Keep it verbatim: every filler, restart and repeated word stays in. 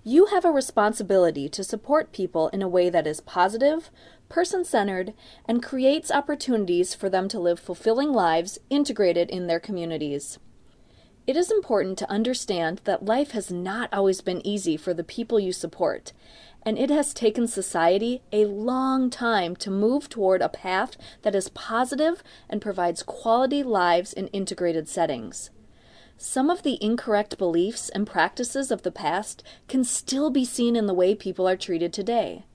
You have a responsibility to support people in a way that is positive, person-centered, and creates opportunities for them to live fulfilling lives integrated in their communities. It is important to understand that life has not always been easy for the people you support, and it has taken society a long time to move toward a path that is positive and provides quality lives in integrated settings. Some of the incorrect beliefs and practices of the past can still be seen in the way people are treated today.